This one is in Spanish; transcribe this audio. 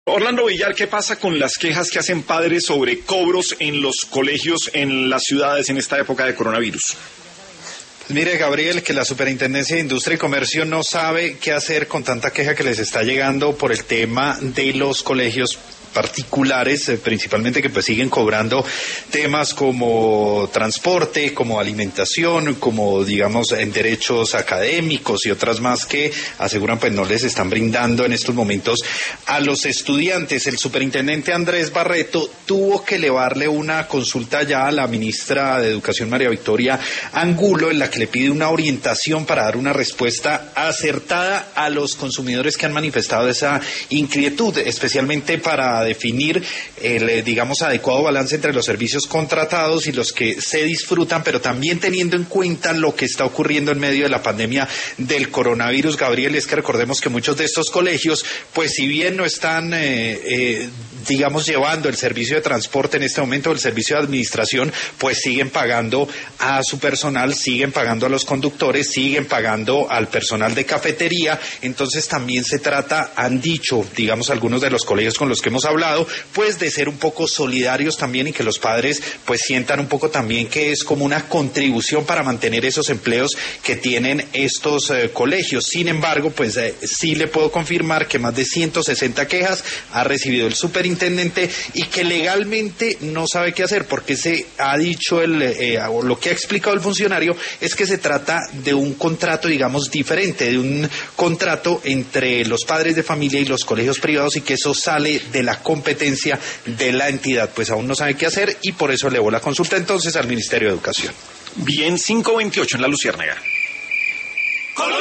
Orlando Villar, ¿qué pasa con las quejas que hacen padres sobre cobros en los colegios en las ciudades en esta época de coronavirus? Mire, Gabriel, que la Superintendencia de Industria y Comercio no sabe qué hacer con tanta queja que les está llegando por el tema de los colegios particulares, principalmente que pues siguen cobrando temas como transporte, como alimentación, como digamos en derechos académicos y otras más que aseguran pues no les están brindando en estos momentos a los estudiantes. El superintendente Andrés Barreto tuvo que elevarle una consulta ya a la ministra de Educación María Victoria Angulo, en la que le pide una orientación para dar una respuesta acertada a los consumidores que han manifestado esa inquietud, especialmente para definir el, digamos, adecuado balance entre los servicios contratados y los que se disfrutan, pero también teniendo en cuenta lo que está ocurriendo en medio de la pandemia del coronavirus. Gabriel, es que recordemos que muchos de estos colegios, pues si bien no están, digamos, llevando el servicio de transporte en este momento, el servicio de administración, pues siguen pagando a su personal, siguen pagando a los conductores, siguen pagando al personal de cafetería. Entonces también se trata, han dicho, digamos, algunos de los colegios con los que hemos hablado, pues de ser un poco solidarios también y que los padres pues sientan un poco también que es como una contribución para mantener esos empleos que tienen estos colegios. Sin embargo, pues sí le puedo confirmar que más de 160 quejas ha recibido el superintendente y que legalmente no sabe qué hacer, porque se ha dicho lo que ha explicado el funcionario es que se trata de un contrato, digamos, diferente, de un contrato entre los padres de familia y los colegios privados, y que eso sale de la competencia de la entidad. Pues aún no sabe qué hacer y por eso elevó la consulta entonces al Ministerio de Educación. Bien, 5:28 en La Luciérnaga.